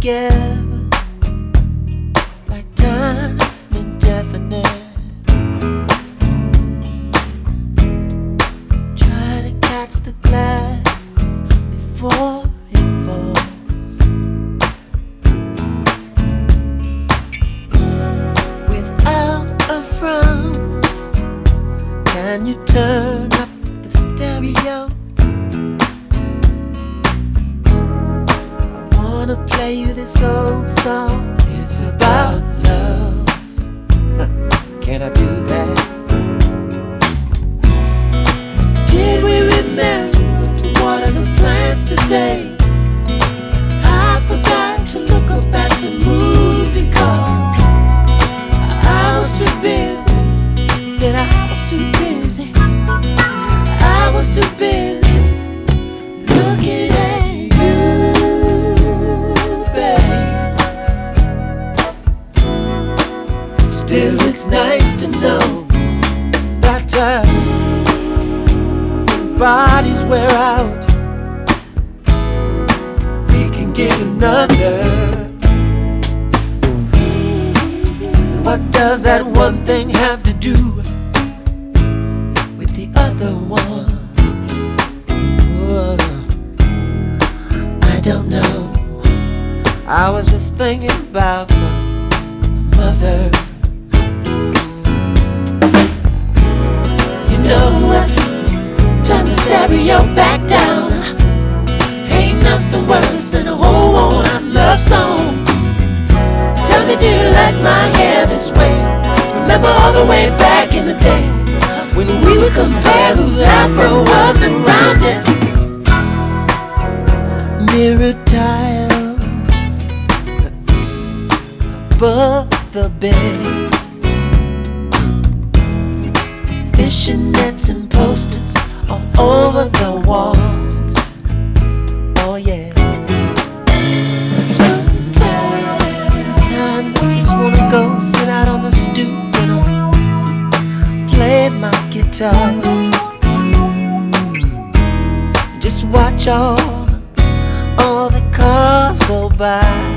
together like time indefinite. Try to catch the glass before it falls. Without a frown, can you turn up the stereo? I wanna play you this old song. It's about love. Can I do that? Did we remember what are the plans today? I forgot to look up at the moon because I was too busy. Said I was too busy. I was too busy looking at you, babe. Still, it's nice to know that bodies wear out, we can get another. And what does that one thing have to do with the other one? I don't know. I was just thinking about my mother. You know what? Turn the stereo back down. Ain't nothing worse than a whole worn-out love song. Tell me, do you like my hair this way? Remember all the way back in the day when we would compare whose afro was the roundest? Mirror tiles above the bed, fishing nets and posters all over the walls. Oh yeah. Sometimes I just wanna go sit out on the stoop and play my guitar. Just watch all the cars go by.